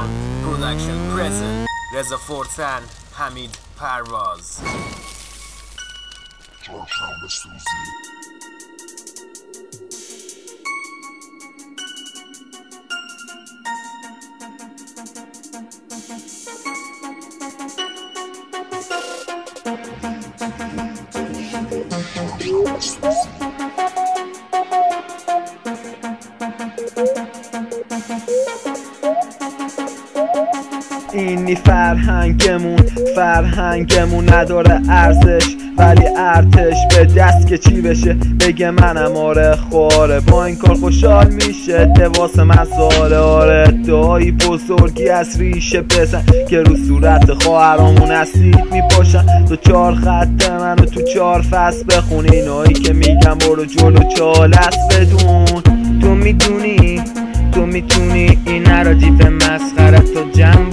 Bond Production present رضا فورتن حمید پرواز چهارشنبه سوزی اینی فرهنگمون نداره ارزش، ولی ارتش به دست که چی بشه بگه منم آره خواره. با این کار خوشحال میشه لباس مساله. آره دایی بزرگی از ریشه بزن که رو صورت خواهرامون اسید میپاشن. تو 4 خط منو تو 4 فصل بخون، اینایی که میگم برو جلو چالت بدون. تو میتونی این عراجیف مسخره تو جمع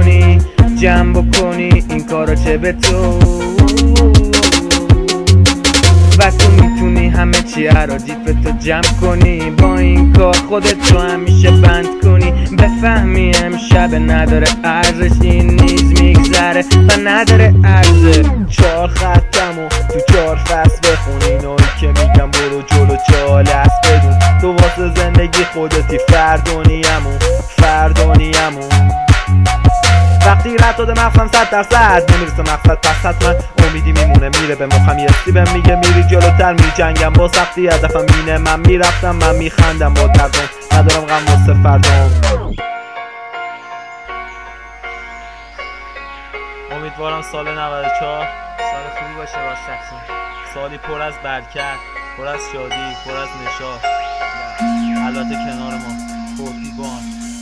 بکنی این کارو چه به تو، و تو میتونی همه چی عراجیف تو جمع کنی. با این کار خودت رو همیشه بند کنی، بفهمی امشب نداره ارزش، این نیز میگذره و نداره ارزش. 4 خطمو تو 4 فصل بخون، اینایی که میگم برو جلو چالت بدون. تو واسه زندگی خودتی فردانیمون. وقتی رد داده مغزم 100% نمیرسه مقصد، پس حتما امیدی میمونه میره به مخم. یه بهم میگه میری جلوتر میجنگم با سختی، هدفم اینه من میرفتم من میخندم با دردم، ندارم غم واسه فردام. امیدوارم سال 94 سال خوبی باشه واسهتون، سالی پر از برکت، پر از شادی، پر از نشاط، البته کنار ما پرتیبان.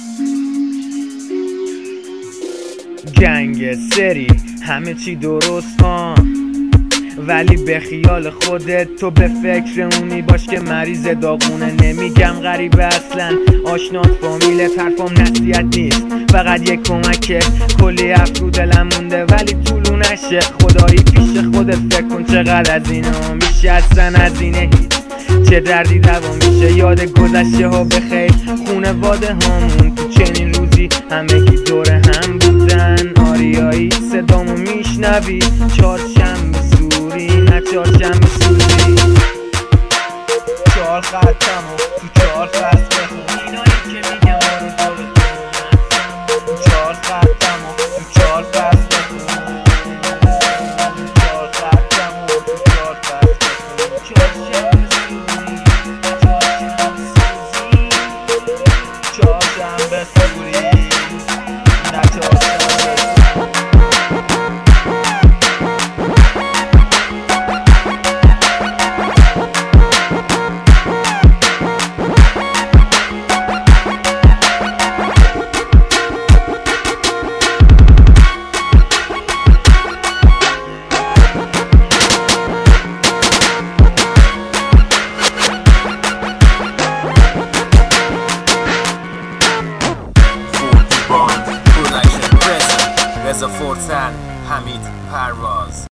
گنگ سری همه چی درست ولی به خیال خودت تو به فکر اونی باش که مریض داغونه. نمیگم غریبه اصلا، آشنات فامیلت، حرفم نصیحت نیست، فقط یک کمکه. کلی افرو دلم مونده ولی طولو نشه. خدایی پیش خودت فکر کن چقدر از اینا میشه، اصلا از اینه هیچ چه دردی دوا میشه. یاد گذشته ها بخیر خونواده هامون تو چنین روزی همگی دور هم بودن. آریایی صدامو میشنوی، چهارشنبه سوری نه چهارشنبه سوزی. 4 خطمو تو 4 فصل بخون، اینایی که میگم برو جلو 4 خطمو تو 4 فصل بخون. 4 خطمو تو 4 فصل بخون. چهارشنبه سوری چهارشنبه سوری نه چهارشنبه. رضا فورتن حمید پرواز.